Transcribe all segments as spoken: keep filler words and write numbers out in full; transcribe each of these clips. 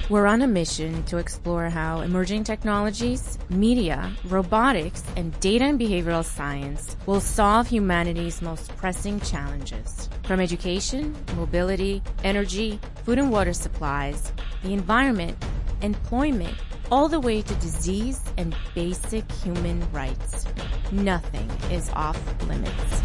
We're on a mission to explore how emerging technologies, media, robotics, and data and behavioral science will solve humanity's most pressing challenges. From education, mobility, energy, food and water supplies, the environment, employment, all the way to disease and basic human rights. Nothing is off limits.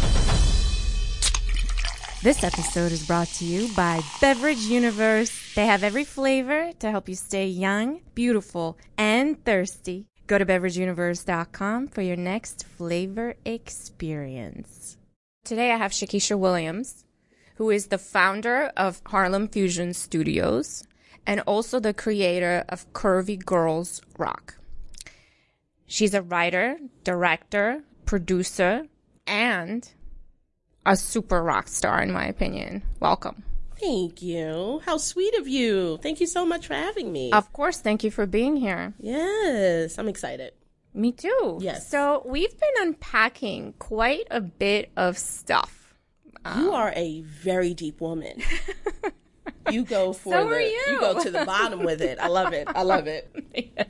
This episode is brought to you by Beverage Universe. They have every flavor to help you stay young, beautiful, and thirsty. Go to beverage universe dot com for your next flavor experience. Today I have Shakisha Williams, who is the founder of Harlem Fusion Studios and also the creator of Curvy Girls Rock. She's a writer, director, producer, and a super rock star, in my opinion. Welcome. Thank you. How sweet of you. Thank you so much for having me. Of course. Thank you for being here. Yes. I'm excited. Me too. Yes. So we've been unpacking quite a bit of stuff. You um, are a very deep woman. You go for so the, are you. you go to the bottom with it. I love it. I love it. Yes.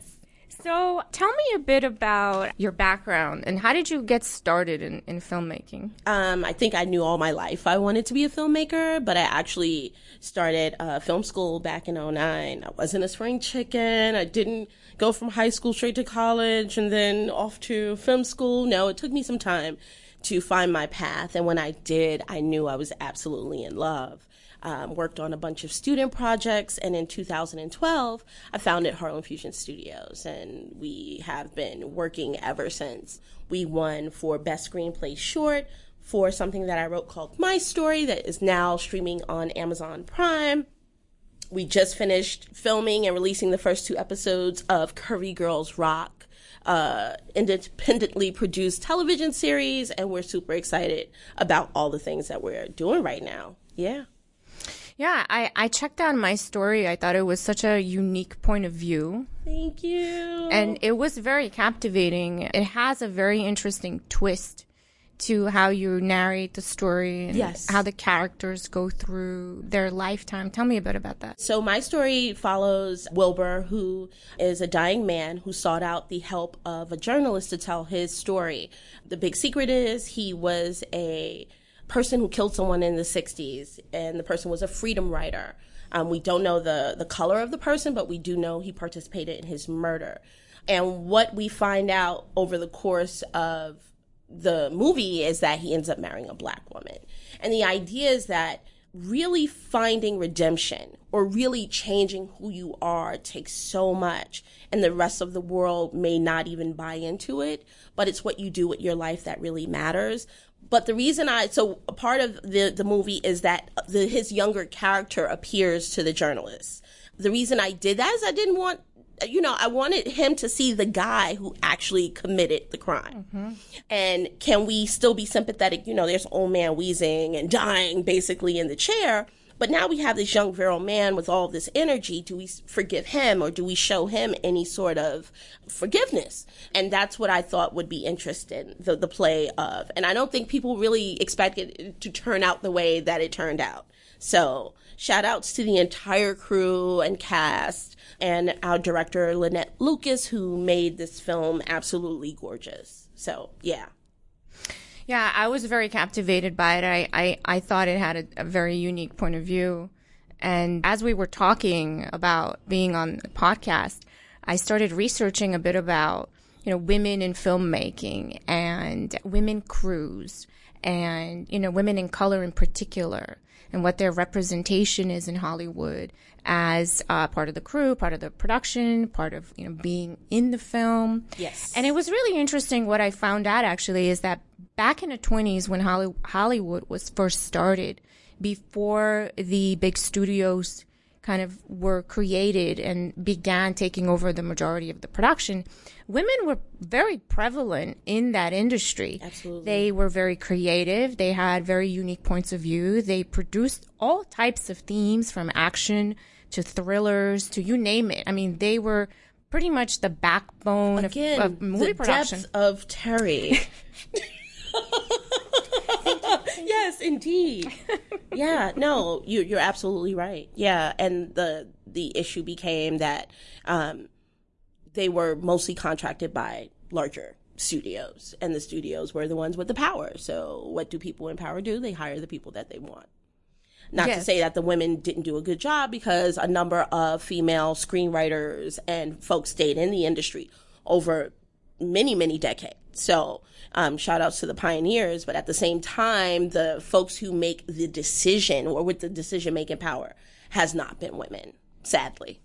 So tell me a bit about your background and how did you get started in, in filmmaking? Um, I think I knew all my life I wanted to be a filmmaker, but I actually started uh, film school back in oh nine. I wasn't a spring chicken. I didn't go from high school straight to college and then off to film school. No, it took me some time to find my path. And when I did, I knew I was absolutely in love. Um, worked on a bunch of student projects, and in two thousand twelve, I founded Harlem Fusion Studios, and we have been working ever since. We won for Best Screenplay Short for something that I wrote called My Story that is now streaming on Amazon Prime. We just finished filming and releasing the first two episodes of Curvy Girls Rock, uh, independently produced television series, and we're super excited about all the things that we're doing right now. Yeah. Yeah, I, I checked out My Story. I thought it was such a unique point of view. Thank you. And it was very captivating. It has a very interesting twist to how you narrate the story and yes. how the characters go through their lifetime. Tell me a bit about that. So My Story follows Wilbur, who is a dying man who sought out the help of a journalist to tell his story. The big secret is he was a person who killed someone in the sixties, and the person was a freedom rider. Um, we don't know the, the color of the person, but we do know he participated in his murder. And what we find out over the course of the movie is that he ends up marrying a black woman. And the idea is that really finding redemption or really changing who you are takes so much, and the rest of the world may not even buy into it, but it's what you do with your life that really matters. But the reason I, so a part of the, the movie is that the, his younger character appears to the journalist. The reason I did that is I didn't want, you know, I wanted him to see the guy who actually committed the crime. Mm-hmm. And can we still be sympathetic? You know, there's an old man wheezing and dying basically in the chair. But now we have this young virile man with all this energy. Do we forgive him, or do we show him any sort of forgiveness? And that's what I thought would be interesting, the, the play of. And I don't think people really expect it to turn out the way that it turned out. So shout outs to the entire crew and cast and our director, Lynette Lucas, who made this film absolutely gorgeous. So, yeah. Yeah, I was very captivated by it. I, I, I thought it had a, a very unique point of view. And as we were talking about being on the podcast, I started researching a bit about, you know, women in filmmaking and women crews and, you know, women in color in particular and what their representation is in Hollywood as uh, part of the crew, part of the production, part of, you know, being in the film. Yes. And it was really interesting. What I found out actually is that back in the twenties when Holly- Hollywood was first started, before the big studios kind of were created and began taking over the majority of the production, women were very prevalent in that industry. Absolutely. They were very creative. They had very unique points of view. They produced all types of themes, from action to thrillers to you name it. I mean, they were pretty much the backbone Again, of, of movie the production. Depth of Terry. Yeah, Yes, indeed. Yeah, no, you, you're absolutely right. Yeah, and the the issue became that um, they were mostly contracted by larger studios, and the studios were the ones with the power. So what do people in power do? They hire the people that they want. Not yes. to say that the women didn't do a good job, because a number of female screenwriters and folks stayed in the industry over many, many decades. So um, shout outs to the pioneers. But at the same time, the folks who make the decision or with the decision-making power has not been women, sadly.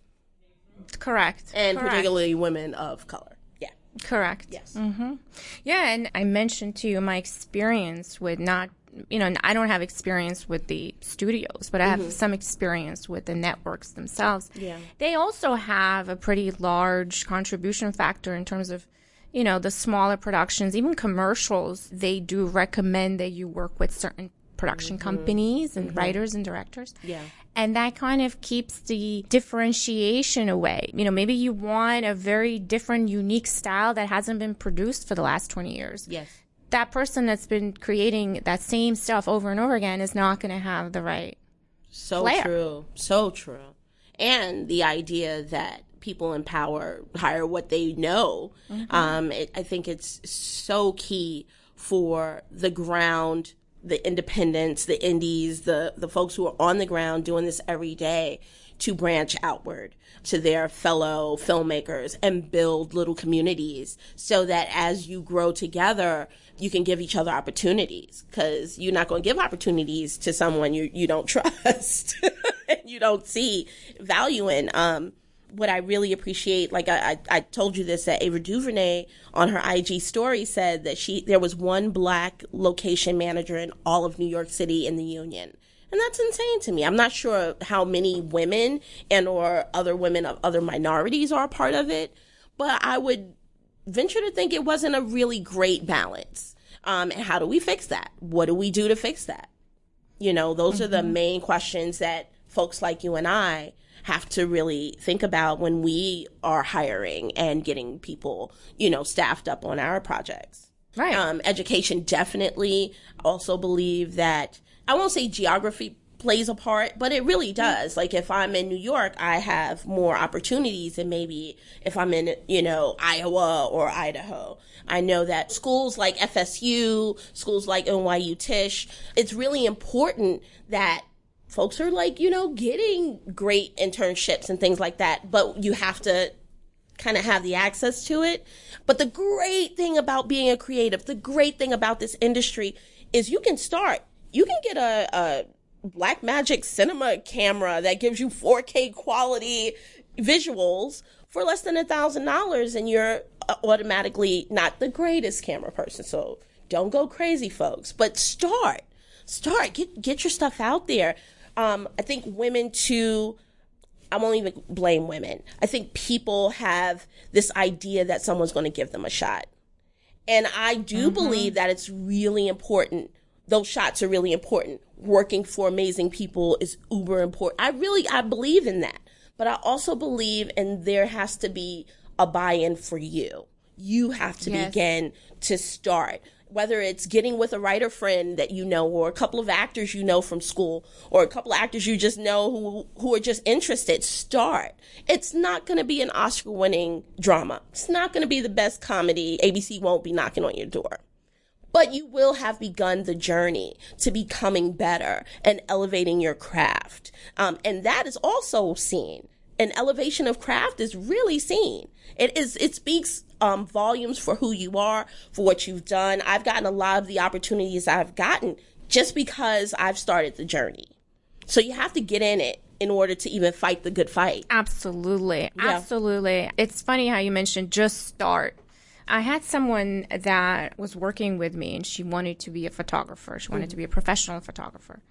Correct. And Correct. particularly women of color. Yeah. Correct. Yes. Mm-hmm. Yeah, and I mentioned to you my experience with not, you know, I don't have experience with the studios, but I have mm-hmm. some experience with the networks themselves. Yeah. They also have a pretty large contribution factor in terms of, you know, the smaller productions, even commercials. They do recommend that you work with certain production mm-hmm. companies and mm-hmm. writers and directors. Yeah. And that kind of keeps the differentiation away. You know, maybe you want a very different, unique style that hasn't been produced for the last twenty years. Yes. That person that's been creating that same stuff over and over again is not going to have the right So flair. true. So true. And the idea that people in power hire what they know, mm-hmm. um, it, I think it's so key for the ground, the independents, the indies, the, the folks who are on the ground doing this every day to branch outward to their fellow filmmakers and build little communities so that as you grow together, you can give each other opportunities, because you're not going to give opportunities to someone you, you don't trust and you don't see value in. Um, what I really appreciate, like I, I, I told you this, that Ava DuVernay on her I G story said that she there was one black location manager in all of New York City in the union. And that's insane to me. I'm not sure how many women and or other women of other minorities are a part of it, but I would venture to think it wasn't a really great balance. Um, and how do we fix that? What do we do to fix that? You know, those mm-hmm. are the main questions that folks like you and I have to really think about when we are hiring and getting people, you know, staffed up on our projects. Right. Um, education definitely. Also believe that, I won't say geography plays a part, but it really does. Like if I'm in New York, I have more opportunities than maybe if I'm in, you know, Iowa or Idaho. I know that schools like F S U, schools like N Y U Tisch, it's really important that folks are like, you know, getting great internships and things like that, but you have to kind of have the access to it. But the great thing about being a creative, the great thing about this industry is you can start, you can get a, a Blackmagic cinema camera that gives you four K quality visuals for less than a thousand dollars, and you're automatically not the greatest camera person. So don't go crazy, folks, but start, start, get, get your stuff out there. Um, I think women too, I won't even blame women. I think people have this idea that someone's going to give them a shot. And I do mm-hmm. believe that it's really important. Those shots are really important. Working for amazing people is uber important. I really, I believe in that. But I also believe, and there has to be a buy-in for you. You have to yes. begin to start. Whether it's getting with a writer friend that you know, or a couple of actors you know from school, or a couple of actors you just know who who are just interested, start. It's not going to be an Oscar-winning drama. It's not going to be the best comedy. A B C won't be knocking on your door. But you will have begun the journey to becoming better and elevating your craft. Um, and that is also seen. An elevation of craft is really seen. It is, it speaks um, volumes for who you are, for what you've done. I've gotten a lot of the opportunities I've gotten just because I've started the journey. So you have to get in it in order to even fight the good fight. Absolutely. Yeah. Absolutely. It's funny how you mentioned just start. I had someone that was working with me, and she wanted to be a photographer. She wanted mm-hmm. to be a professional photographer.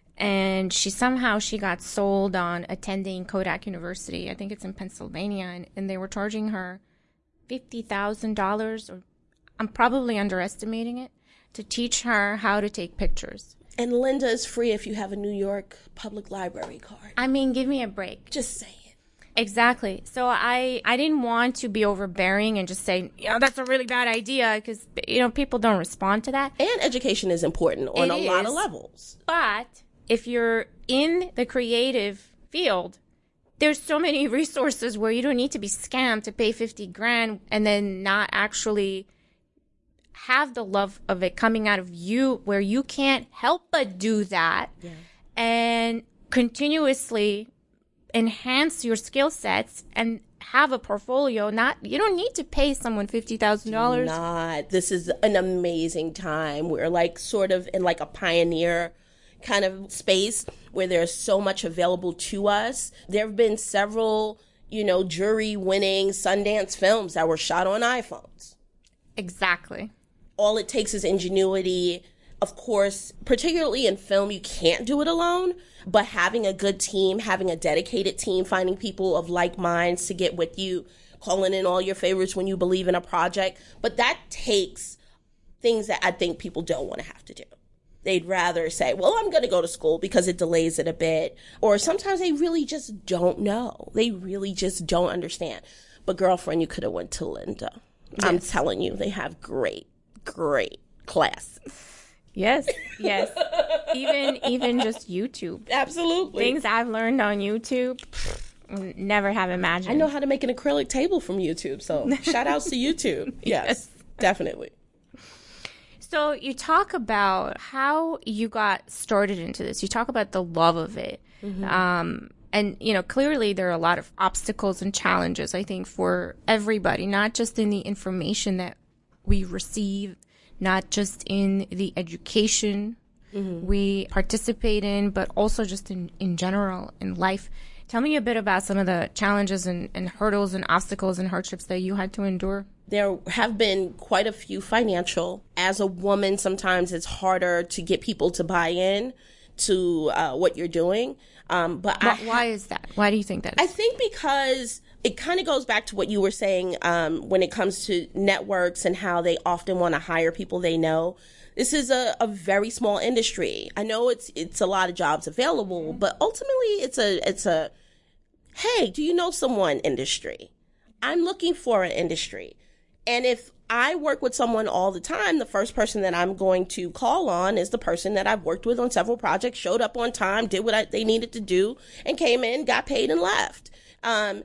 And she somehow she got sold on attending Kodak University. I think it's in Pennsylvania. And, and they were charging her fifty thousand dollars, or I'm probably underestimating it, to teach her how to take pictures. And Linda is free if you have a New York Public Library card. I mean, give me a break. Just saying. Exactly. So I, I didn't want to be overbearing and just say, you know, that's a really bad idea because, you know, people don't respond to that. And education is important on It a is. lot of levels. But if you're in the creative field, there's so many resources where you don't need to be scammed to pay fifty grand and then not actually have the love of it coming out of you, where you can't help but do that Yeah. and continuously enhance your skill sets and have a portfolio. Not, you don't need to pay someone fifty thousand dollars. Not. This is an amazing time. We're like sort of in like a pioneer kind of space where there's so much available to us. There have been several, you know, jury winning Sundance films that were shot on iPhones. Exactly. All it takes is ingenuity. Of course, particularly in film, you can't do it alone, but having a good team, having a dedicated team, finding people of like minds to get with you, calling in all your favorites when you believe in a project. But that takes things that I think people don't want to have to do. They'd rather say, well, I'm going to go to school because it delays it a bit. Or sometimes they really just don't know. They really just don't understand. But girlfriend, you could have went to Linda. Yes. I'm telling you, they have great, great classes. Yes, yes. even even just YouTube. Absolutely. Things I've learned on YouTube, pff, never have imagined. I know how to make an acrylic table from YouTube, so shout outs to YouTube. Yes, yes, definitely. So you talk about how you got started into this. You talk about the love of it. Mm-hmm. Um, and, you know, clearly there are a lot of obstacles and challenges, I think, for everybody, not just in the information that we receive, not just in the education mm-hmm. we participate in, but also just in, in general in life. Tell me a bit about some of the challenges and, and hurdles and obstacles and hardships that you had to endure. There have been quite a few financial. As a woman, sometimes it's harder to get people to buy in to uh, what you're doing. Um, but why, I, why is that? Why do you think that is? I think because it kind of goes back to what you were saying um, when it comes to networks and how they often want to hire people they know. This is a, a very small industry. I know it's it's a lot of jobs available, but ultimately it's a it's a hey, do you know someone industry? I'm looking for an industry. And if I work with someone all the time, the first person that I'm going to call on is the person that I've worked with on several projects, showed up on time, did what I, they needed to do, and came in, got paid, and left. Um,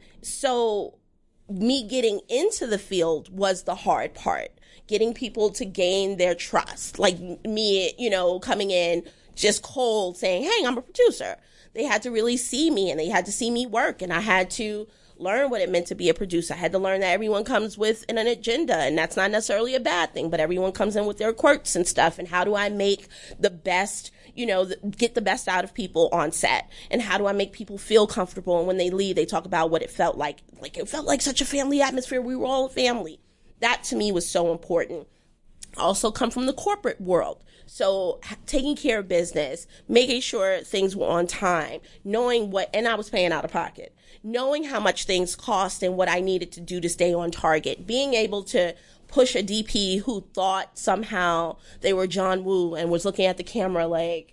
so me getting into the field was the hard part, getting people to gain their trust. Like me, you know, coming in just cold saying, hey, I'm a producer. They had to really see me, and they had to see me work, and I had to learn what it meant to be a producer. I had to learn that everyone comes with an agenda, and that's not necessarily a bad thing, but everyone comes in with their quirks and stuff. And how do I make the best, you know, the, get the best out of people on set? And how do I make people feel comfortable? And when they leave, they talk about what it felt like. Like it felt like such a family atmosphere. We were all a family. That to me was so important. I also come from the corporate world. So taking care of business, making sure things were on time, knowing what, and I was paying out of pocket, knowing how much things cost and what I needed to do to stay on target, being able to push a D P who thought somehow they were John Woo and was looking at the camera like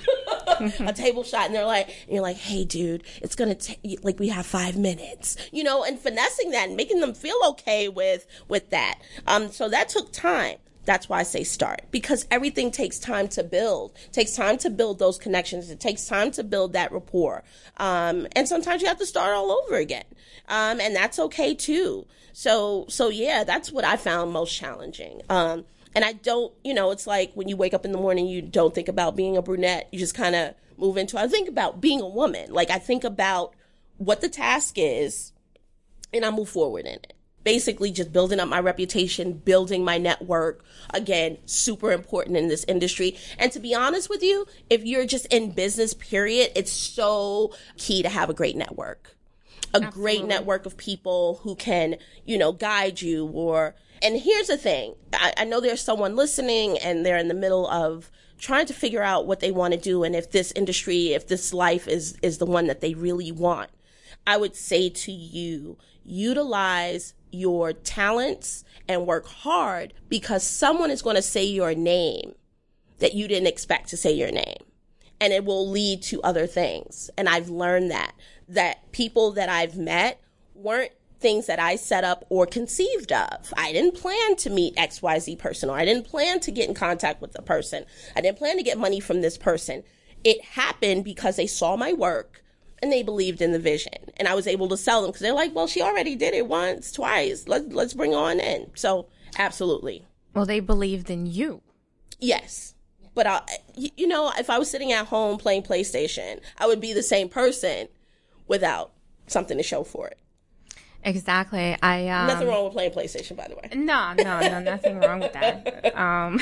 a table shot, and they're like, and you're like, hey dude, it's gonna take, like, we have five minutes, you know, and finessing that and making them feel okay with, with that. Um, so that took time. That's why I say start, because everything takes time to build. It takes time to build those connections. It takes time to build that rapport. Um, and sometimes you have to start all over again. Um, and that's okay too. So, so yeah, that's what I found most challenging. Um, and I don't, you know, it's like when you wake up in the morning, you don't think about being a brunette. You just kind of move into, I think about being a woman. Like I think about what the task is and I move forward in it. Basically just building up my reputation, building my network. Again, super important in this industry. And to be honest with you, if you're just in business, period, it's so key to have a great network. A Absolutely. Great network of people who can, you know, guide you or, and here's the thing. I, I know there's someone listening and they're in the middle of trying to figure out what they want to do and if this industry, if this life is, is the one that they really want. I would say to you, utilize your talents and work hard, because someone is going to say your name that you didn't expect to say your name. and it will lead to other things. And I've learned that, that people that I've met weren't things that I set up or conceived of. I didn't plan to meet X Y Z person, or I didn't plan to get in contact with the person. I didn't plan to get money from this person. It happened because they saw my work and they believed in the vision. And I was able to sell them because they're like, well, she already did it once, twice. Let, let's bring her on in. So absolutely. Well, they believed in you. Yes. But, I, you know, if I was sitting at home playing PlayStation, I would be the same person without something to show for it. Exactly. I um, Nothing wrong with playing PlayStation, by the way. No, no, no, nothing wrong with that. Um,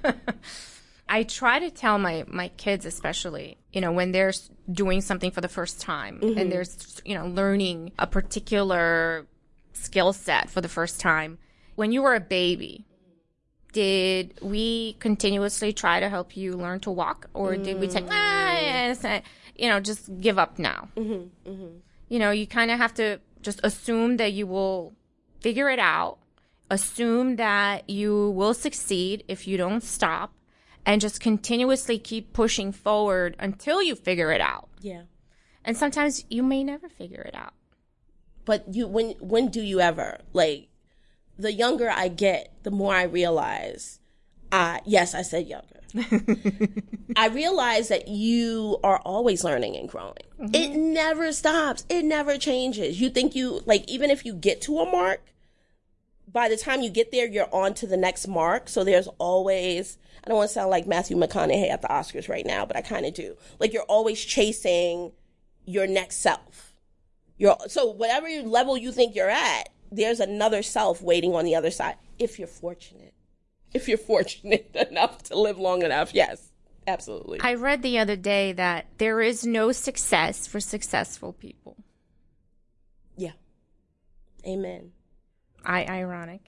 I try to tell my, my kids, especially, you know, when they're doing something for the first time mm-hmm. and they're, you know, learning a particular skill set for the first time. When you were a baby, did we continuously try to help you learn to walk, or mm. did we say, ah, yes, you know, just give up now? Mm-hmm, mm-hmm. You know, you kind of have to just assume that you will figure it out, assume that you will succeed if you don't stop, and just continuously keep pushing forward until you figure it out. Yeah. And sometimes you may never figure it out. But you, when when do you ever? Like, the younger I get, the more I realize, uh, yes, I said younger. I realize that you are always learning and growing. Mm-hmm. It never stops. It never changes. You think you, like, even if you get to a mark, by the time you get there, you're on to the next mark. So there's always, I don't want to sound like Matthew McConaughey at the Oscars right now, but I kind of do. Like, you're always chasing your next self. You're, so whatever level you think you're at, there's another self waiting on the other side, if you're fortunate. If you're fortunate enough to live long enough, yes, absolutely. I read the other day that there is no success for successful people. Yeah. Amen. I ironic.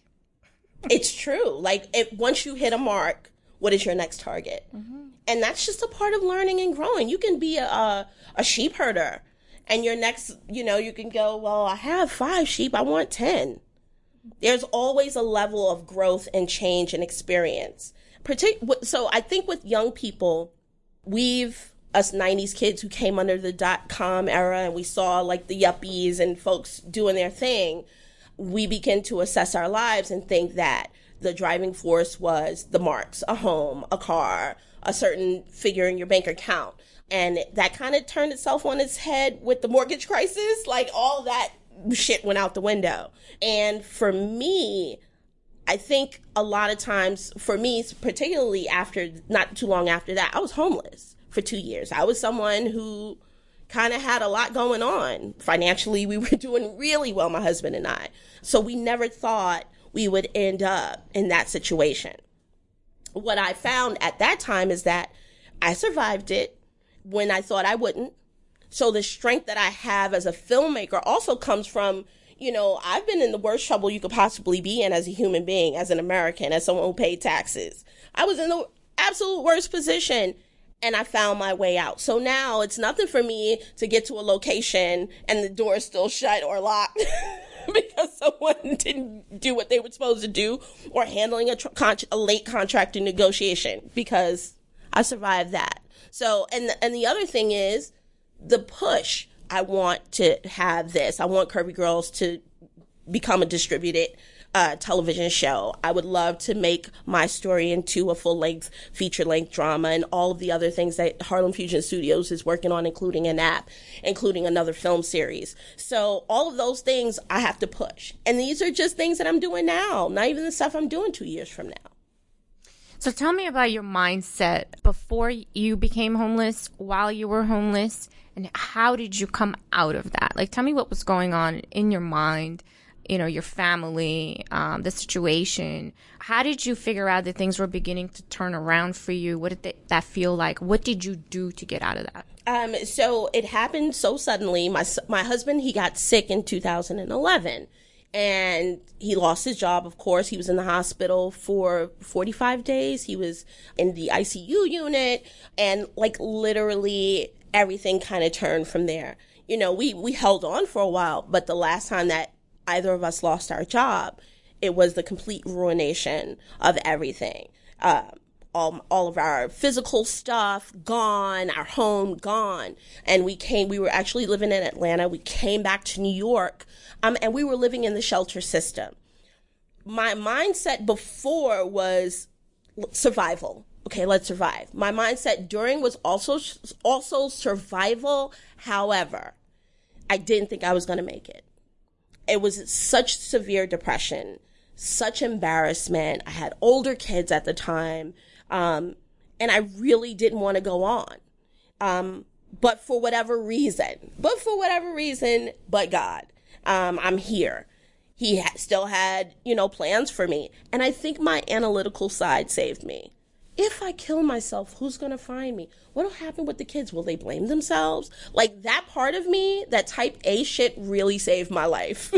It's true. Like, it, once you hit a mark, what is your next target? Mm-hmm. And that's just a part of learning and growing. You can be a, a, a sheep herder, and your next, you know, you can go, well, I have five sheep, I want ten. There's always a level of growth and change and experience. Partic- so I think with young people, we've, us nineties kids who came under the dot-com era and we saw like the yuppies and folks doing their thing, we begin to assess our lives and think that the driving force was the marks, a home, a car, a certain figure in your bank account. And that kind of turned itself on its head with the mortgage crisis. Like, all that shit went out the window. And for me, I think a lot of times, for me, particularly after, not too long after that, I was homeless for two years. I was someone who kind of had a lot going on. Financially, we were doing really well, my husband and I. So we never thought we would end up in that situation. What I found at that time is that I survived it when I thought I wouldn't. So the strength that I have as a filmmaker also comes from, you know, I've been in the worst trouble you could possibly be in as a human being, as an American, as someone who paid taxes. I was in the absolute worst position, and I found my way out. So now it's nothing for me to get to a location and the door is still shut or locked because someone didn't do what they were supposed to do, or handling a, tr- con- a late contract negotiation, because I survived that. So, and the, and the other thing is the push. I want to have this. I want Curvy Girls to become a distributed uh, television show. I would love to make my story into a full-length, feature-length drama, and all of the other things that Harlem Fusion Studios is working on, including an app, including another film series. So all of those things I have to push. And these are just things that I'm doing now, not even the stuff I'm doing two years from now. So tell me about your mindset before you became homeless, while you were homeless, and how did you come out of that? Like, tell me what was going on in your mind, you know, your family, um, the situation. How did you figure out that things were beginning to turn around for you? What did they, that feel like? What did you do to get out of that? Um, so it happened so suddenly. My my husband, he got sick in two thousand eleven. And he lost his job, of course. He was in the hospital for forty-five days. He was in the I C U unit. And, like, literally everything kind of turned from there. You know, we, we held on for a while. But the last time that either of us lost our job, it was the complete ruination of everything. Uh, all, all of our physical stuff gone, our home gone. And we came, we were actually living in Atlanta. We came back to New York, um, and we were living in the shelter system. My mindset before was survival. Okay, let's survive. My mindset during was also, also survival. However, I didn't think I was going to make it. It was such severe depression, such embarrassment. I had older kids at the time, um, and I really didn't want to go on. Um, but for whatever reason, but for whatever reason, but God, um, I'm here. He ha- still had, you know, plans for me. And I think my analytical side saved me. If I kill myself, who's going to find me? What'll happen with the kids? Will they blame themselves? Like, that part of me, that type A shit, really saved my life.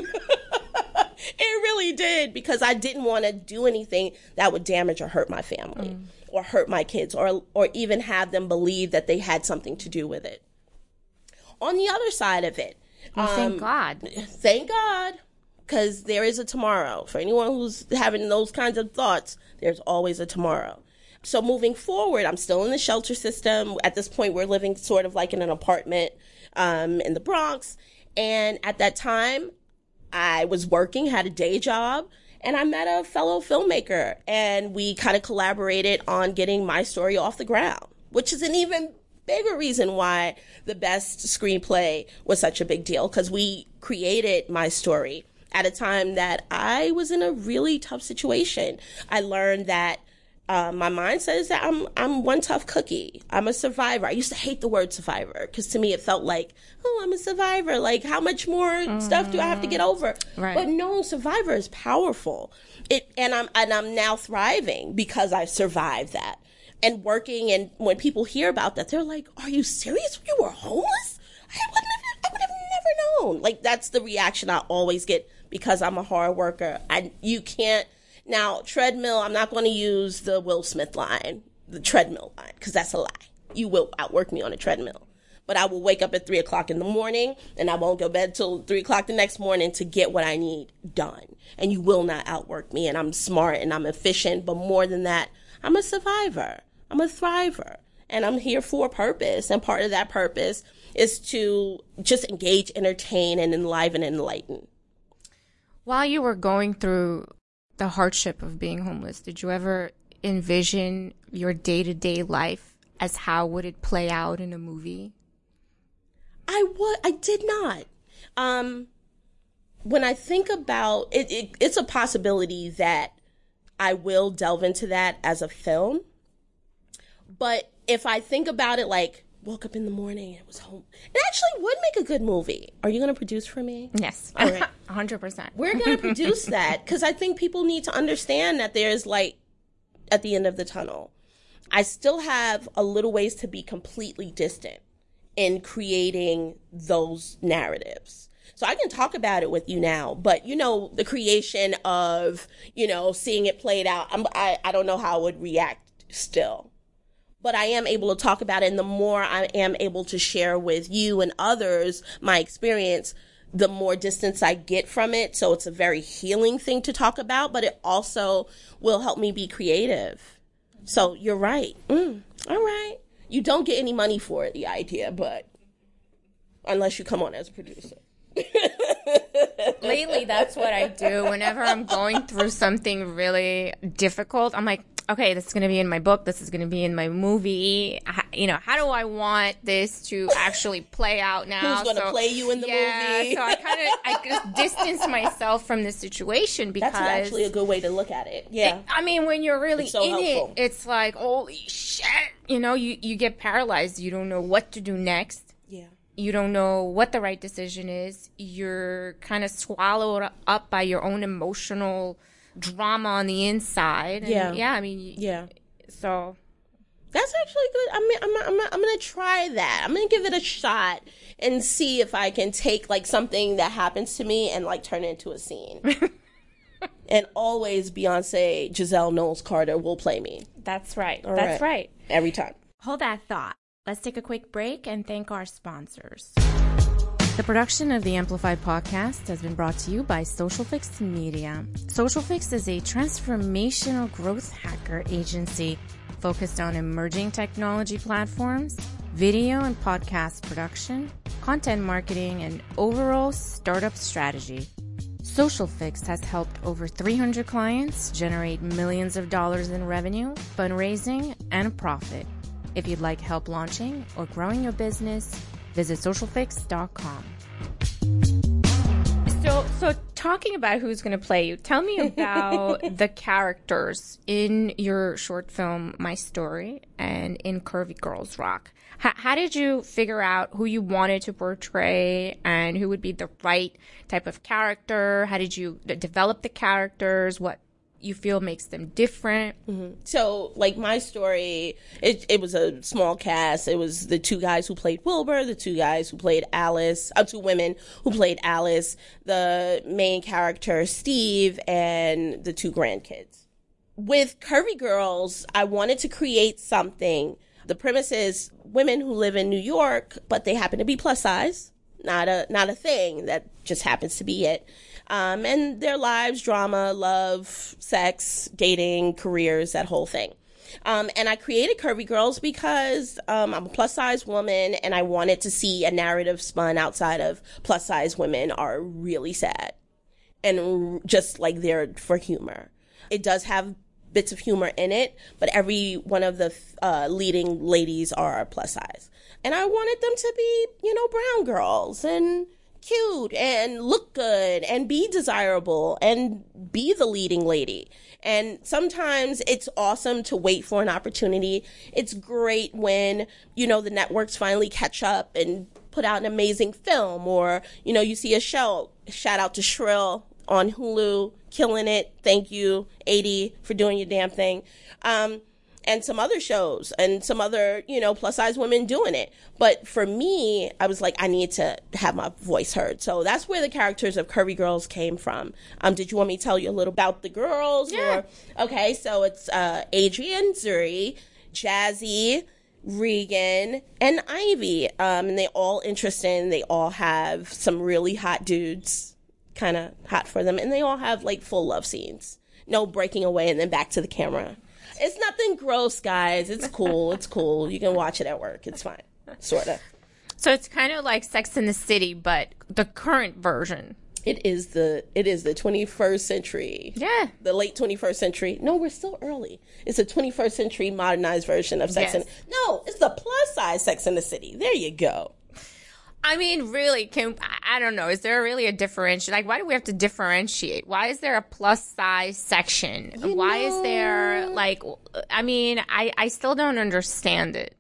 It really did, because I didn't want to do anything that would damage or hurt my family mm. or hurt my kids, or or even have them believe that they had something to do with it. On the other side of it, well, um, thank God. Thank God, because there is a tomorrow. For anyone who's having those kinds of thoughts, there's always a tomorrow. So moving forward, I'm still in the shelter system. At this point, we're living sort of like in an apartment um, in the Bronx. And at that time, I was working, had a day job, and I met a fellow filmmaker. And we kind of collaborated on getting my story off the ground, which is an even bigger reason why the best screenplay was such a big deal, because we created my story at a time that I was in a really tough situation. I learned that Uh, my mindset is that I'm I'm one tough cookie. I'm a survivor. I used to hate the word survivor, because to me it felt like, oh, I'm a survivor. Like, how much more mm. stuff do I have to get over? Right. But no, survivor is powerful. It and I'm and I'm now thriving because I survived that and working. And when people hear about that, they're like, "Are you serious? You were homeless? I wouldn't have. I would have never known." Like, that's the reaction I always get, because I'm a hard worker. I you can't. Now, treadmill, I'm not going to use the Will Smith line, the treadmill line, because that's a lie. You will outwork me on a treadmill. But I will wake up at three o'clock in the morning, and I won't go to bed till three o'clock the next morning to get what I need done. And you will not outwork me, and I'm smart, and I'm efficient. But more than that, I'm a survivor. I'm a thriver. And I'm here for a purpose. And part of that purpose is to just engage, entertain, and enliven and enlighten. While you were going through the hardship of being homeless, did you ever envision your day-to-day life as how would it play out in a movie? I would. I did not. Um, when I think about it, it, it's a possibility that I will delve into that as a film. But if I think about it like, woke up in the morning, it was home, it actually would make a good movie. Are you going to produce for me? Yes. All right. one hundred percent. We're going to produce that, because I think people need to understand that there is light at the end of the tunnel. I still have a little ways to be completely distant in creating those narratives. So I can talk about it with you now, but, you know, the creation of, you know, seeing it played out, I'm, I, I don't know how I would react still. But I am able to talk about it, and the more I am able to share with you and others my experience, the more distance I get from it. So it's a very healing thing to talk about, but it also will help me be creative. So you're right. Mm, all right. You don't get any money for it, the idea, but unless you come on as a producer. Lately, that's what I do. Whenever I'm going through something really difficult, I'm like, okay, this is going to be in my book. This is going to be in my movie. How, you know, how do I want this to actually play out now? Who's going to so, play you in the yeah, movie? so I kind of I just distance myself from the situation, because that's actually a good way to look at it. Yeah. It, I mean, when you're really so in helpful. it, it's like, holy shit. You know, you, you get paralyzed. You don't know what to do next. Yeah. You don't know what the right decision is. You're kind of swallowed up by your own emotional drama on the inside. And yeah. Yeah, I mean, yeah. So that's actually good. I mean, I'm, I'm, I'm going to try that. I'm going to give it a shot and see if I can take like something that happens to me and like turn it into a scene. And always Beyonce, Giselle Knowles Carter will play me. That's right. All That's right. right. Every time. Hold that thought. Let's take a quick break and thank our sponsors. The production of the Amplified podcast has been brought to you by SocialFix Media. SocialFix is a transformational growth hacker agency focused on emerging technology platforms, video and podcast production, content marketing, and overall startup strategy. SocialFix has helped over three hundred clients generate millions of dollars in revenue, fundraising, and profit. If you'd like help launching or growing your business, visit social fix dot com. So, so talking about who's going to play you, tell me about the characters in your short film, My Story, and in Curvy Girls Rock. H- how did you figure out who you wanted to portray and who would be the right type of character? How did you d- develop the characters? What you feel makes them different? Mm-hmm. So, like, My Story, it, it was a small cast. It was the two guys who played Wilbur, the two guys who played Alice, uh, two women who played Alice, the main character, Steve, and the two grandkids. With Curvy Girls, I wanted to create something. The premise is women who live in New York, but they happen to be plus size. Not a, not a thing. That just happens to be it. Um, and their lives, drama, love, sex, dating, careers, that whole thing. Um, and I created Curvy Girls because um, I'm a plus-size woman, and I wanted to see a narrative spun outside of plus-size women are really sad. And just like they're for humor. It does have bits of humor in it, but every one of the uh, leading ladies are plus-size. And I wanted them to be, you know, brown girls and cute and look good and be desirable and be the leading lady. And sometimes it's awesome to wait for an opportunity. It's great when, you know, the networks finally catch up and put out an amazing film, or, you know, you see a show. Shout out to Shrill on Hulu, killing it. Thank you, eighty, for doing your damn thing. Um, and some other shows and some other, you know, plus size women doing it. But for me, I was like, I need to have my voice heard. So that's where the characters of Curvy Girls came from. Um, did you want me to tell you a little about the girls? Yeah. Or, okay, so it's uh, Adrienne, Zuri, Jazzy, Regan, and Ivy. Um, and they all interesting. They all have some really hot dudes, kind of hot for them. And they all have like full love scenes. No breaking away and then back to the camera. It's nothing gross, guys. It's cool. It's cool. You can watch it at work. It's fine. Sort of. So it's kind of like Sex and the City, but the current version. It is the it is the twenty-first century. Yeah. The late twenty-first century. No, we're still early. It's a twenty-first century modernized version of Sex Yes. and... No, it's the plus size Sex and the City. There you go. I mean, really, can I don't know. Is there really a differentiation? Like, why do we have to differentiate? Why is there a plus size section? You why know. is there, like, I mean, I, I still don't understand it.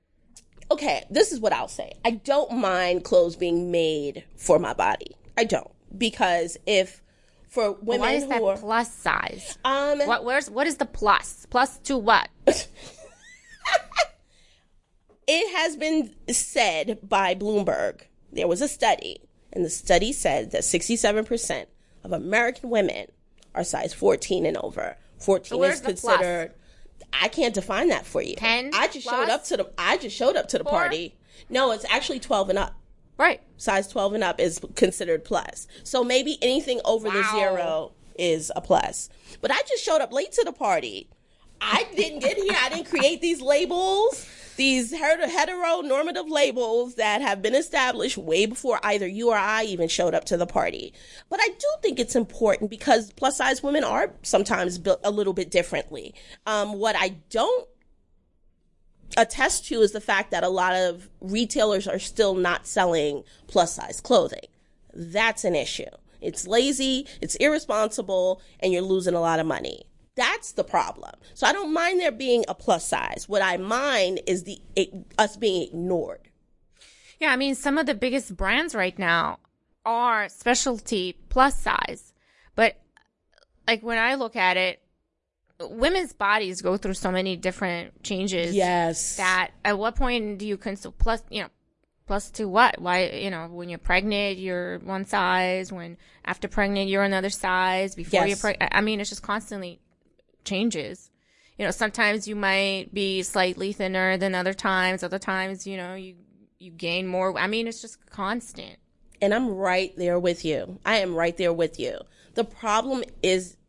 Okay, this is what I'll say. I don't mind clothes being made for my body. I don't. Because if for women Why is who that are... plus size? Um, What, where's, what is the plus? Plus to what? It has been said by Bloomberg, there was a study, and the study said that sixty-seven percent of American women are size fourteen and over. fourteen So where's is the considered, I can't define that for you. ten I just plus? showed up to the, I just showed up to the Four? party. No, it's actually twelve and up. Right. Size twelve and up is considered plus. So maybe anything over the Wow. zero is a plus. But I just showed up late to the party. I didn't get here. I didn't create these labels, these heteronormative labels that have been established way before either you or I even showed up to the party. But I do think it's important because plus size women are sometimes built a little bit differently. Um, what I don't attest to is the fact that a lot of retailers are still not selling plus size clothing. That's an issue. It's lazy, it's irresponsible, and you're losing a lot of money. That's the problem. So I don't mind there being a plus size. What I mind is the it, us being ignored. Yeah, I mean, some of the biggest brands right now are specialty plus size. But, like, when I look at it, women's bodies go through so many different changes. Yes. That at what point do you consider plus, you know, plus to what? Why, you know, when you're pregnant, you're one size. When after pregnant, you're another size. Before Yes. you're pregnant, I mean, it's just constantly changes. you know, sometimes you might be slightly thinner than other times. Other times, you know, you, you gain more. I mean, it's just constant. And I'm right there with you. I am right there with you. The problem is,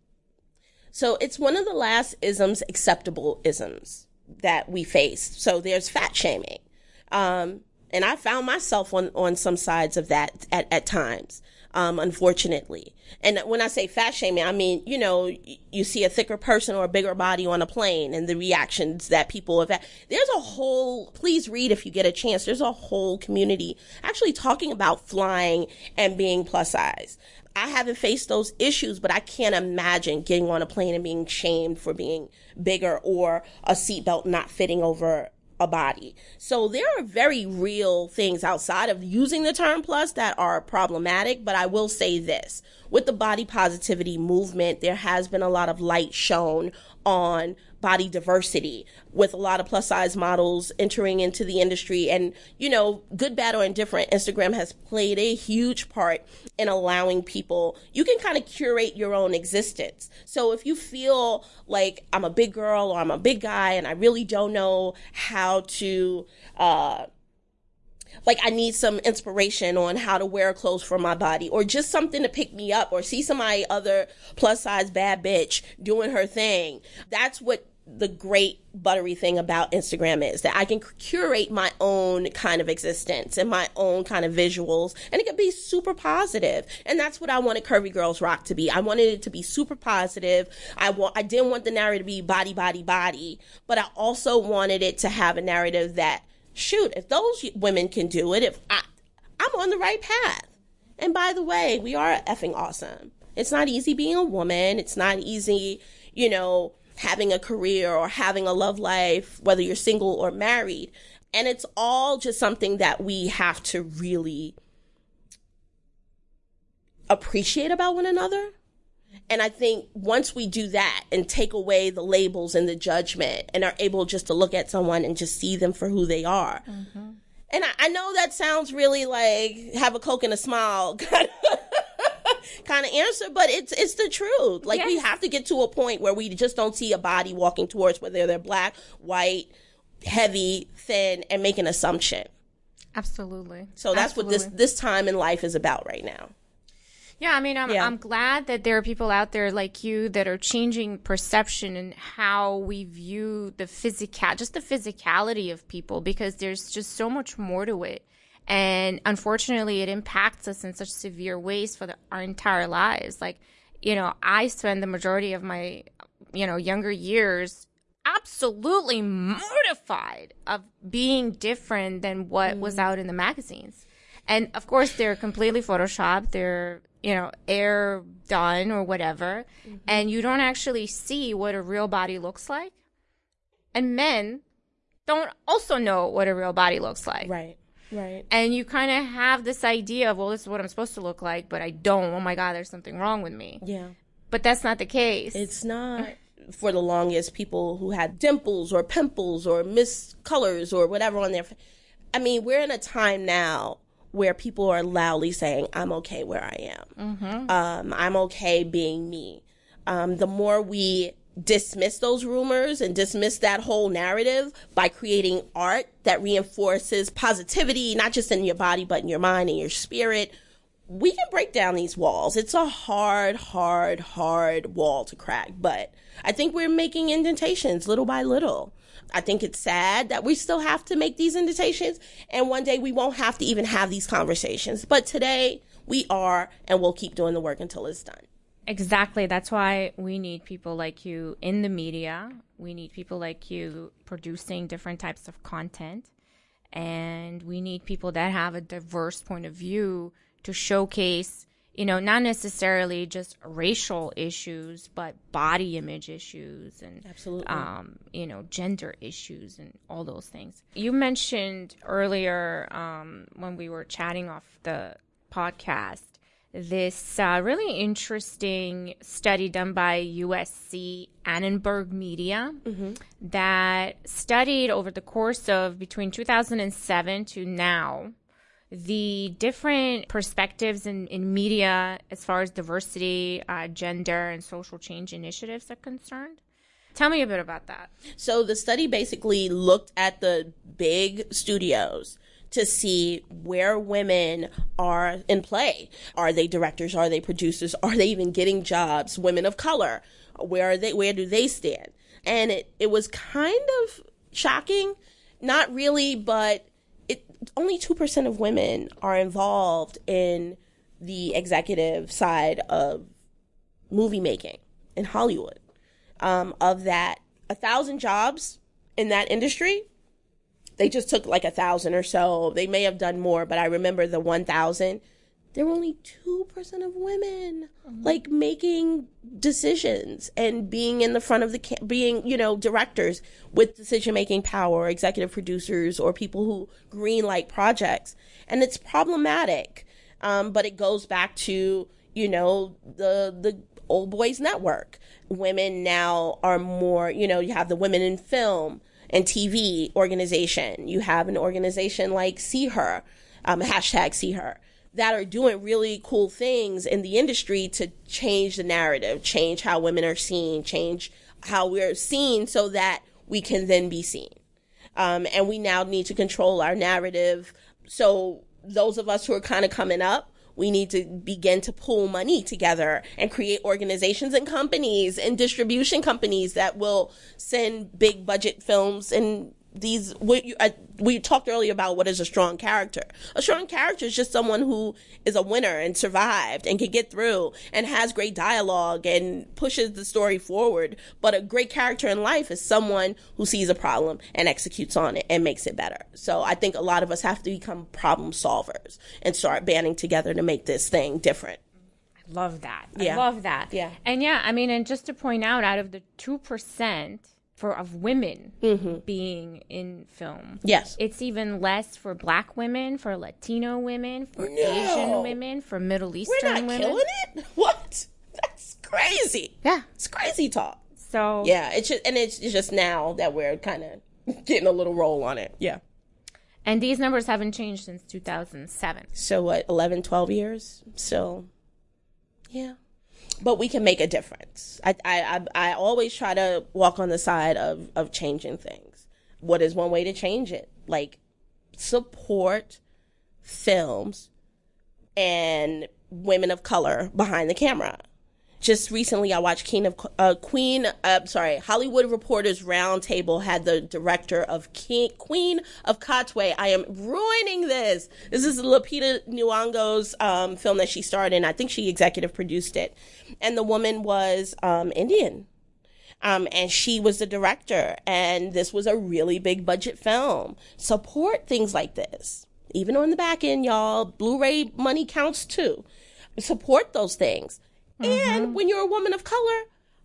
so it's one of the last isms, acceptable isms that we face. So there's fat shaming. Um, and I found myself on, on some sides of that at, at times, um, unfortunately. And when I say fat shaming, I mean, you know, you see a thicker person or a bigger body on a plane and the reactions that people have had. There's a whole, please read if you get a chance, there's a whole community actually talking about flying and being plus size. I haven't faced those issues, but I can't imagine getting on a plane and being shamed for being bigger or a seatbelt not fitting over a body. So there are very real things outside of using the term plus that are problematic. But I will say this, with the body positivity movement, there has been a lot of light shown on body diversity with a lot of plus size models entering into the industry. And, you know, good, bad, or indifferent, Instagram has played a huge part in allowing people, you can kind of curate your own existence. So if you feel like I'm a big girl or I'm a big guy and I really don't know how to, uh, like I need some inspiration on how to wear clothes for my body or just something to pick me up or see somebody other plus size bad bitch doing her thing. That's what the great buttery thing about Instagram is, that I can curate my own kind of existence and my own kind of visuals, and it can be super positive. And that's what I wanted Curvy Girls Rock to be. I wanted it to be super positive. I want, I didn't want the narrative to be body, body, body, but I also wanted it to have a narrative that, shoot, if those women can do it, if I, I'm on the right path. And by the way, we are effing awesome. It's not easy being a woman. It's not easy, you know, having a career or having a love life, whether you're single or married. And it's all just something that we have to really appreciate about one another. And I think once we do that and take away the labels and the judgment and are able just to look at someone and just see them for who they are. Mm-hmm. And I, I know that sounds really like have a Coke and a smile kind of, kind of answer, but it's it's the truth. Like, yes. We have to get to a point where we just don't see a body walking towards, whether they're black, white, heavy, thin, and make an assumption. Absolutely. So that's Absolutely. what this this time in life is about right now. Yeah, I mean, I'm yeah. I'm glad that there are people out there like you that are changing perception and how we view the physical, just the physicality of people, because there's just so much more to it. And unfortunately, it impacts us in such severe ways for the, our entire lives. Like, you know, I spend the majority of my, you know, younger years absolutely mortified of being different than what mm. was out in the magazines. And of course, they're completely photoshopped. They're, you know, air done or whatever. Mm-hmm. And you don't actually see what a real body looks like. And men don't also know what a real body looks like. Right, right. And you kind of have this idea of, well, this is what I'm supposed to look like, but I don't. Oh, my God, there's something wrong with me. Yeah. But that's not the case. It's not. For the longest, people who had dimples or pimples or miscolors or whatever on their face. I mean, we're in a time now where people are loudly saying, I'm okay where I am. Mm-hmm. Um, I'm okay being me. Um, the more we dismiss those rumors and dismiss that whole narrative by creating art that reinforces positivity, not just in your body, but in your mind and your spirit, we can break down these walls. It's a hard, hard, hard wall to crack. But I think we're making indentations little by little. I think it's sad that we still have to make these indentations, and one day we won't have to even have these conversations. But today we are, and we'll keep doing the work until it's done. Exactly. That's why we need people like you in the media. We need people like you producing different types of content. And we need people that have a diverse point of view to showcase, you know, not necessarily just racial issues, but body image issues and, absolutely, um, you know, gender issues and all those things. You mentioned earlier um, when we were chatting off the podcast, this uh, really interesting study done by U S C Annenberg Media mm-hmm. that studied over the course of between two thousand seven to now the different perspectives in, in media as far as diversity, uh, gender, and social change initiatives are concerned. Tell me a bit about that. So the study basically looked at the big studios to see where women are in play. Are they directors? Are they producers? Are they even getting jobs? Women of color, where are they? Where do they stand? And it, it was kind of shocking. Not really, but it only two percent of women are involved in the executive side of movie making in Hollywood. Um, of that, a thousand jobs in that industry, they just took like a thousand or so. They may have done more, but I remember the one thousand, there were only two percent of women mm-hmm. like making decisions and being in the front of the, ca- being, you know, directors with decision-making power, executive producers, or people who greenlight projects. And it's problematic. Um, but it goes back to, you know, the, the old boys network. Women now are more, you know, you have the Women in Film and T V organization. You have an organization like See Her, um, hashtag See Her, that are doing really cool things in the industry to change the narrative, change how women are seen, change how we're seen so that we can then be seen. Um, and we now need to control our narrative. So those of us who are kind of coming up, we need to begin to pool money together and create organizations and companies and distribution companies that will send big budget films. And these, we, uh, we talked earlier about what is a strong character. A strong character is just someone who is a winner and survived and can get through and has great dialogue and pushes the story forward. But a great character in life is someone who sees a problem and executes on it and makes it better. So I think a lot of us have to become problem solvers and start banding together to make this thing different. I love that. Yeah. I love that. Yeah. And yeah, I mean, and just to point out, out of the two percent for of women mm-hmm. being in film. Yes. It's even less for Black women, for Latino women, for no. Asian women, for Middle Eastern We're not women. killing it? What? That's crazy. Yeah. It's crazy talk. So yeah, it's just, and it's just now that we're kind of getting a little roll on it. Yeah. And these numbers haven't changed since two thousand seven. So what, eleven, twelve years? So, yeah. But we can make a difference. I, I, I always try to walk on the side of, of changing things. What is one way to change it? Like, support films and women of color behind the camera. Just recently, I watched Queen of uh, Queen. Uh, sorry, Hollywood Reporters Roundtable had the director of King, Queen of Katwe. I am ruining this. This is Lupita Nyong'o's um, film that she starred in. I think she executive produced it, and the woman was um, Indian, um, and she was the director. And this was a really big budget film. Support things like this, even on the back end, y'all. Blu-ray money counts too. Support those things. Mm-hmm. And when you're a woman of color,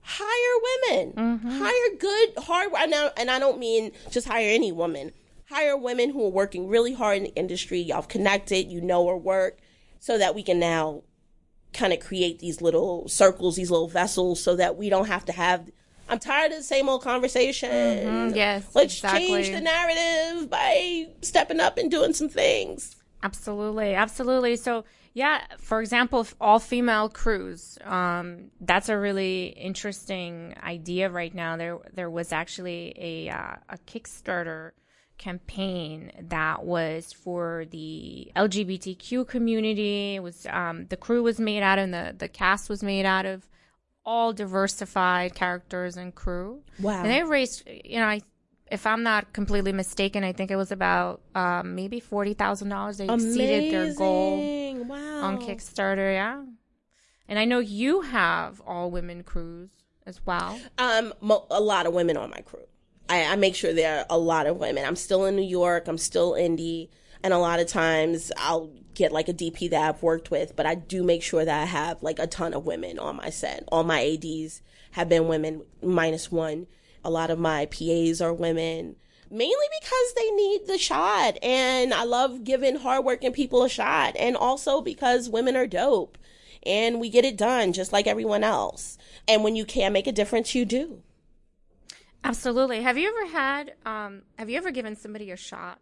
hire women. Mm-hmm. Hire good, hard, and I, and I don't mean just hire any woman. Hire women who are working really hard in the industry. Y'all have connected, you know her work, so that we can now kind of create these little circles, these little vessels, so that we don't have to have, I'm tired of the same old conversation. Mm-hmm. Yes, Let's exactly. change the narrative by stepping up and doing some things. Absolutely, absolutely. So, yeah, for example, all-female crews. Um, that's a really interesting idea right now. There, there was actually a uh, a Kickstarter campaign that was for the L G B T Q community. It was um, the crew was made out of, and the the cast was made out of all diversified characters and crew. Wow! And they raised, you know, I. If I'm not completely mistaken, I think it was about um, maybe forty thousand dollars. They exceeded their goal wow. on Kickstarter, yeah. And I know you have all-women crews as well. Um, mo- a lot of women on my crew. I, I make sure there are a lot of women. I'm still in New York. I'm still indie. And a lot of times I'll get like a D P that I've worked with, but I do make sure that I have like a ton of women on my set. All my A Ds have been women minus one. A lot of my P As are women, mainly because they need the shot. And I love giving hardworking people a shot. And also because women are dope and we get it done just like everyone else. And when you can make a difference, you do. Absolutely. Have you ever had, um, have you ever given somebody a shot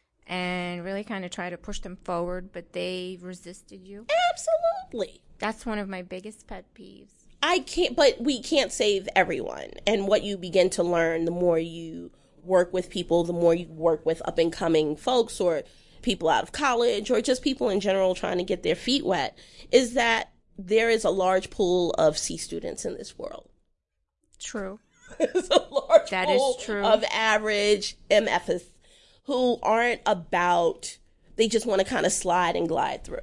and really kind of try to push them forward, but they resisted you? Absolutely. That's one of my biggest pet peeves. I can't, but we can't save everyone. And what you begin to learn, the more you work with people, the more you work with up and coming folks or people out of college or just people in general trying to get their feet wet, is that there is a large pool of C students in this world. True. There's a large that pool is true. of average M Fs who aren't about, they just want to kind of slide and glide through.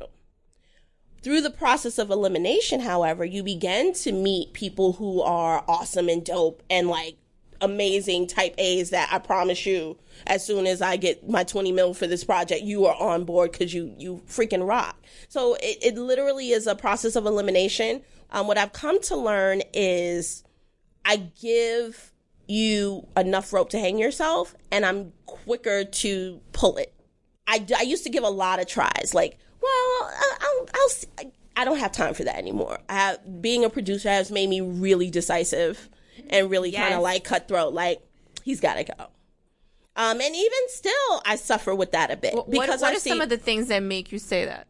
Through the process of elimination, however, you begin to meet people who are awesome and dope and like amazing type A's that I promise you, as soon as I get my twenty mil for this project, you are on board because you, you freaking rock. So it, it literally is a process of elimination. Um, what I've come to learn is I give you enough rope to hang yourself and I'm quicker to pull it. I, I used to give a lot of tries, like, well, I'll, I'll, I'll, I don't have time for that anymore. I have, being a producer has made me really decisive and really yes. kind of like cutthroat, like, he's got to go. Um, and even still, I suffer with that a bit. What, because what I are see, some of the things that make you say that?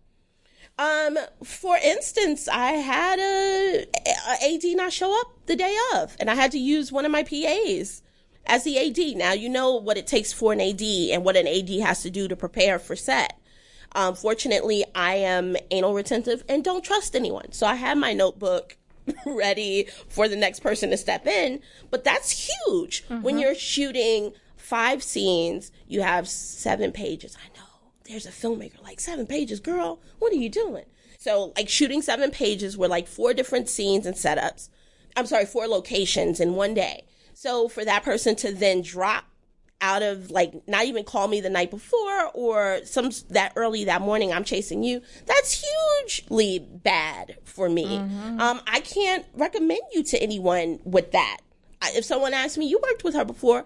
Um, for instance, I had a, a A D not show up the day of, and I had to use one of my P As as the A D. Now, you know what it takes for an A D and what an A D has to do to prepare for set. Um, fortunately, I am anal retentive and don't trust anyone. So I had my notebook ready for the next person to step in. But that's huge. Mm-hmm. When you're shooting five scenes, you have seven pages. I know. There's a filmmaker, like, seven pages, girl. What are you doing? So, like, shooting seven pages were, like, four different scenes and setups. I'm sorry, four locations in one day. So for that person to then drop out of, like, not even call me the night before or some that early that morning, I'm chasing you, that's hugely bad for me. Mm-hmm. Um, I can't recommend you to anyone with that. I, if someone asks me, you worked with her before,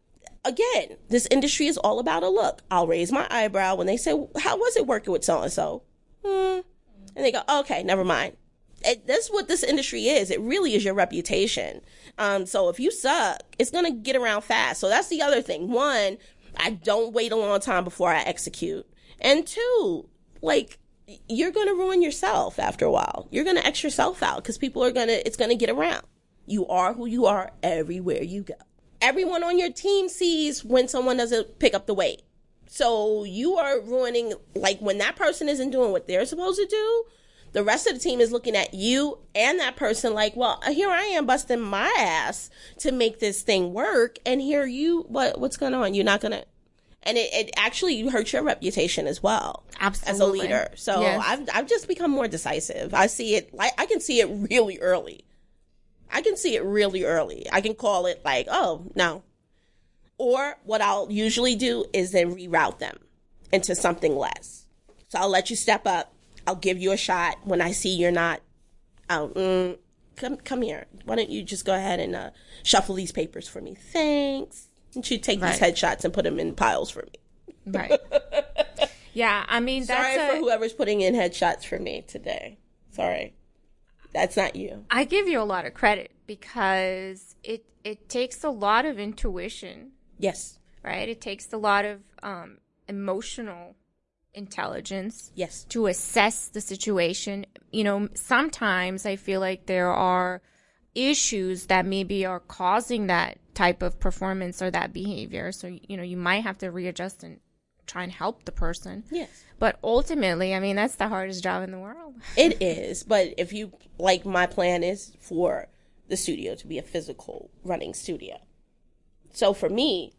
again, this industry is all about a look. I'll raise my eyebrow when they say, how was it working with so-and-so? Hmm. And they go, okay, never mind. It, that's what this industry is. It really is your reputation. Um, so if you suck, it's going to get around fast. So that's the other thing. One, I don't wait a long time before I execute. And two, like, you're going to ruin yourself after a while. You're going to X yourself out because people are going to, it's going to get around. You are who you are everywhere you go. Everyone on your team sees when someone doesn't pick up the weight. So you are ruining, like, when that person isn't doing what they're supposed to do, the rest of the team is looking at you and that person like, well, here I am busting my ass to make this thing work. And here you, what what's going on? You're not going to, and it, it actually hurts your reputation as well. Absolutely. As a leader. So yes. I've, I've just become more decisive. I see it, like, I can see it really early. I can see it really early. I can call it like, oh, no. Or what I'll usually do is then reroute them into something less. So I'll let you step up. I'll give you a shot when I see you're not out. Mm, come, come here. Why don't you just go ahead and uh, shuffle these papers for me? Thanks. And you take right. these headshots and put them in piles for me. Right. Yeah, I mean, that's Sorry a... for whoever's putting in headshots for me today. Sorry. That's not you. I give you a lot of credit because it it takes a lot of intuition. Yes. Right? It takes a lot of um, emotional intelligence. Yes. To assess the situation. You know, sometimes I feel like there are issues that maybe are causing that type of performance or that behavior. So, you know, you might have to readjust and try and help the person. Yes. But ultimately, I mean, that's the hardest job in the world. It is. But if you, like, my plan is for the studio to be a physical running studio. So for me,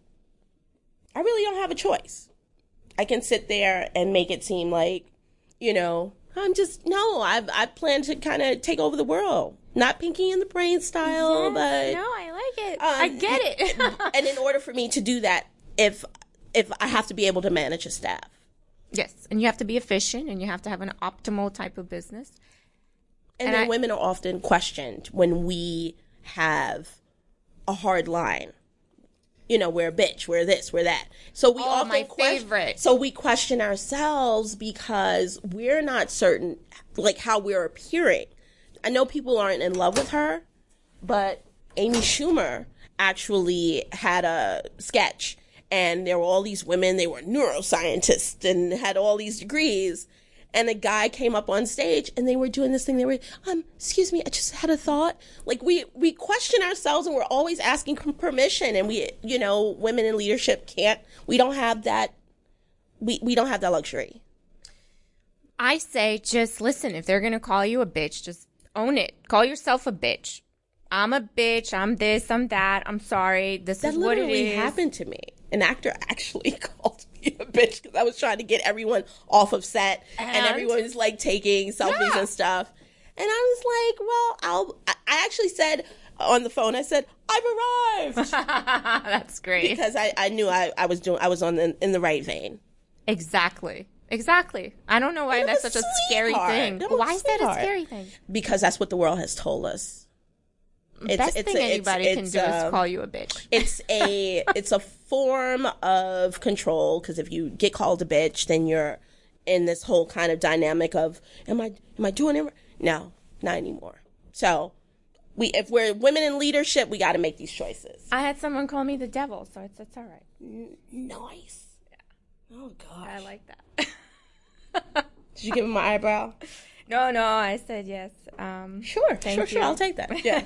I really don't have a choice. I can sit there and make it seem like, you know, I'm just, no, I've, I plan to kind of take over the world. Not Pinky and the Brain style, yes, but. No, I like it. Um, I get it. And in order for me to do that, if, if I have to be able to manage a staff. Yes, and you have to be efficient, and you have to have an optimal type of business. And, and then I, women are often questioned when we have a hard line. You know, we're a bitch, we're this, we're that. So we oh, often my question, favorite. So we question ourselves because we're not certain, like, how we're appearing. I know people aren't in love with her, but Amy Schumer actually had a sketch. And there were all these women, they were neuroscientists and had all these degrees. and a guy came up on stage and they were doing this thing. They were, um, excuse me, I just had a thought. Like we, we question ourselves and we're always asking permission, and we, you know, women in leadership can't, we don't have that, we, we don't have that luxury. I say just listen. If they're going to call you a bitch, just own it. Call yourself a bitch. I'm a bitch. I'm this. I'm that. I'm sorry. This that is what it is. That literally happened to me. An actor actually called me a bitch because I was trying to get everyone off of set, and, and everyone was like taking selfies yeah. and stuff. And I was like, well, I'll, I actually said on the phone, I said, I've arrived. That's great. Because I, I knew I, I was doing, I was on the, in the right vein. Exactly. Exactly. I don't know why that's such a scary thing. Why is that a scary thing? Because that's what the world has told us. The best it's, thing a, anybody it's, can it's, do um, is call you a bitch. It's a it's a form of control, because if you get called a bitch, then you're in this whole kind of dynamic of, am I am I doing it right? No, not anymore. So we if we're women in leadership, we got to make these choices. I had someone call me the devil, so it's it's all right. N- nice. Yeah. Oh gosh. I like that. Did you give him my eyebrow? No, no, I said yes. Um, sure, thank sure, you. sure. I'll take that. Yeah.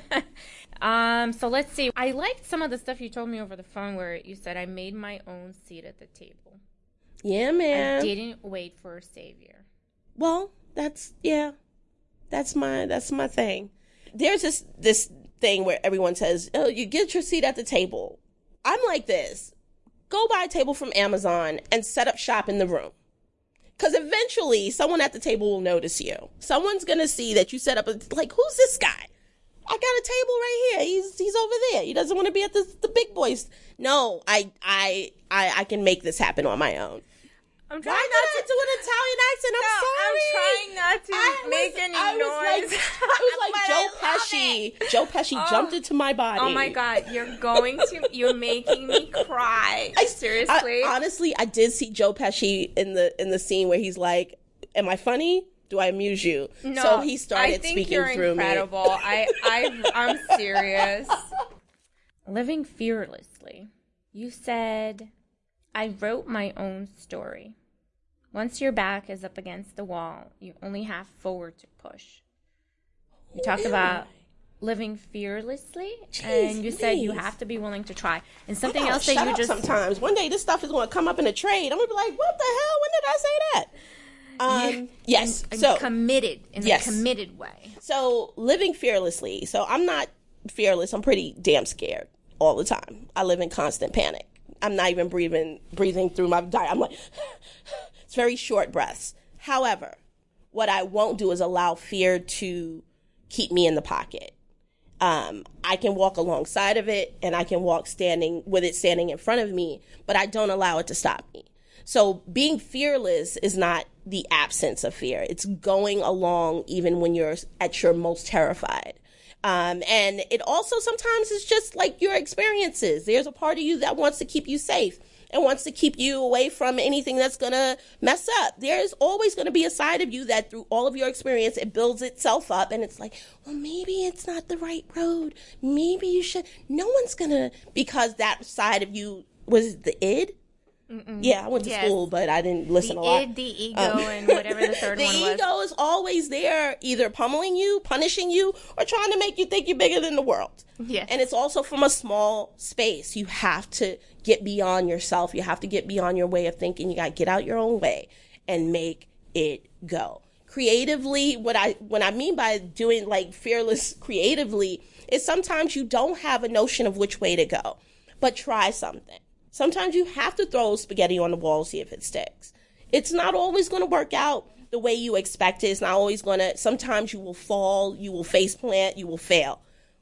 um. So let's see. I liked some of the stuff you told me over the phone where you said I made my own seat at the table. Yeah, man. I didn't wait for a savior. Well, that's yeah, that's my that's my thing. There's this this thing where everyone says, "Oh, you get your seat at the table." I'm like this: go buy a table from Amazon and set up shop in the room. Because eventually, someone at the table will notice you. Someone's going to see that you set up a, like, who's this guy? I got a table right here. He's he's over there. He doesn't want to be at the the big boys. No, I I I, I can make this happen on my own. I'm trying Why not did I do an Italian accent? I'm no, sorry. I'm trying not to I make was, any I noise. Was like, it was like Joe Pesci. Joe Pesci oh, jumped into my body. Oh my God, you're going to, you're making me cry. I, Seriously. I, honestly, I did see Joe Pesci in the in the scene where he's like, "Am I funny? Do I amuse you?" No, so he started I think speaking you're through incredible. me. I, I, I'm serious. Living fearlessly. You said, I wrote my own story. Once your back is up against the wall, you only have forward to push. You talked really? about living fearlessly, Jeez, and you please. said you have to be willing to try. And something else that you just sometimes one day this stuff is going to come up in a trade. I'm going to be like, "What the hell? When did I say that?" Um, yeah. Yes, and, and so committed in yes. a committed way. So living fearlessly. So I'm not fearless. I'm pretty damn scared all the time. I live in constant panic. I'm not even breathing breathing through my diet. I'm like. It's very short breaths. However, what I won't do is allow fear to keep me in the pocket. Um, I can walk alongside of it, and I can walk standing with it standing in front of me, but I don't allow it to stop me. So being fearless is not the absence of fear. It's going along even when you're at your most terrified. Um, and it also sometimes is just like your experiences. There's a part of you that wants to keep you safe and wants to keep you away from anything that's going to mess up. There's always going to be a side of you that through all of your experience, it builds itself up. And it's like, well, maybe it's not the right road. Maybe you should. No one's going to, because that side of you was the id. Mm-mm. Yeah, I went to yes. school, but I didn't listen the a lot. Id, the ego, um, and whatever the third the one was. The ego is always there, either pummeling you, punishing you, or trying to make you think you're bigger than the world. Yes. And it's also from a small space. You have to get beyond yourself. You have to get beyond your way of thinking. You got to get out your own way and make it go. Creatively, what I what I mean by doing like fearless creatively is sometimes you don't have a notion of which way to go, but try something. Sometimes you have to throw spaghetti on the wall, see if it sticks. It's not always going to work out the way you expect it. It's not always going to, sometimes you will fall, you will face plant, you will fail.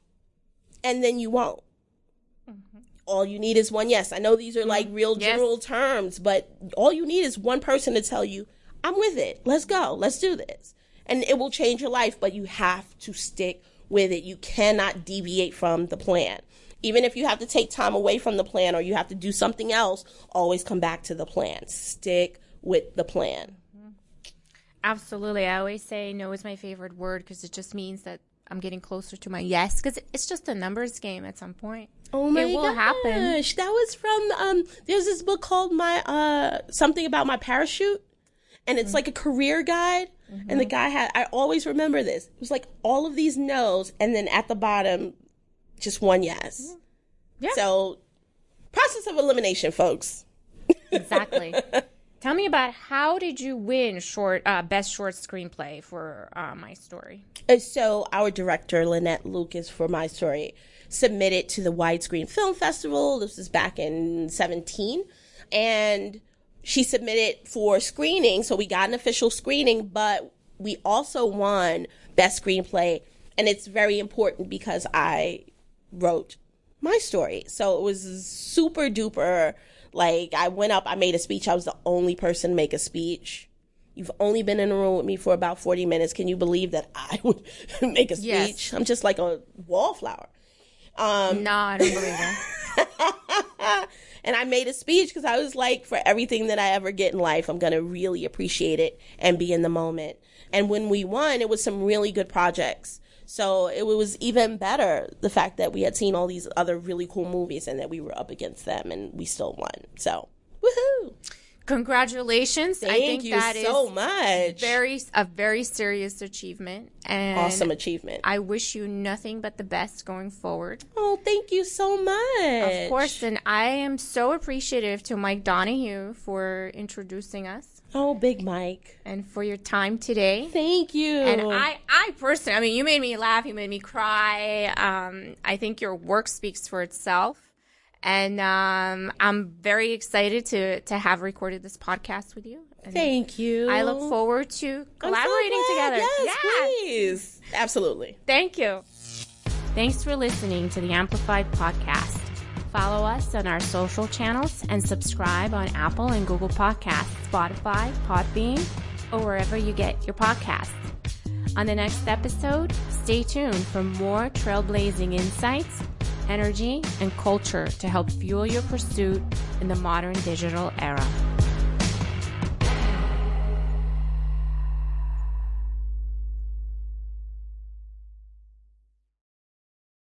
And then you won't. Mm-hmm. All you need is one yes. I know these are like real yes. general terms, but all you need is one person to tell you, I'm with it. Let's go. Let's do this. And it will change your life, but you have to stick with it. You cannot deviate from the plan. Even if you have to take time away from the plan or you have to do something else, always come back to the plan. Stick with the plan. Mm-hmm. Absolutely. I always say no is my favorite word because it just means that I'm getting closer to my yes, because it's just a numbers game at some point. Oh my gosh. It will gosh. happen. That was from, um, there's this book called my, uh, something about my parachute. And it's mm-hmm. like a career guide. Mm-hmm. And the guy had, I always remember this. It was like all of these no's, and then at the bottom, just one yes. Yeah. So, process of elimination, folks. Exactly. Tell me about how did you win short uh, best short screenplay for uh, My Story? So our director, Lynette Lucas, for My Story, submitted to the Widescreen Film Festival. This was back in seventeen. And she submitted for screening. So we got an official screening, but we also won best screenplay. And it's very important because I wrote My Story. So it was super duper. Like, I went up, I made a speech. I was the only person to make a speech. You've only been in a room with me for about forty minutes. Can you believe that I would make a speech? Yes. I'm just like a wallflower. Um, no, I don't believe that. And I made a speech because I was like, for everything that I ever get in life, I'm going to really appreciate it and be in the moment. And when we won, it was some really good projects. So it was even better, the fact that we had seen all these other really cool movies and that we were up against them and we still won. So, woohoo! Congratulations. Thank I think you that so is much. Very, a very serious achievement. And awesome achievement. I wish you nothing but the best going forward. Oh, thank you so much. Of course, and I am so appreciative to Mike Donahue for introducing us. Oh, Big Mike. And for your time today. Thank you. And I, I personally, I mean, you made me laugh. You made me cry. Um, I think your work speaks for itself. And um, I'm very excited to, to have recorded this podcast with you. And thank you. I look forward to collaborating so together. Yes, yeah. please. Absolutely. Thank you. Thanks for listening to the Amplified Podcast. Follow us on our social channels and subscribe on Apple and Google Podcasts, Spotify, Podbean, or wherever you get your podcasts. On the next episode, stay tuned for more trailblazing insights, energy, and culture to help fuel your pursuit in the modern digital era.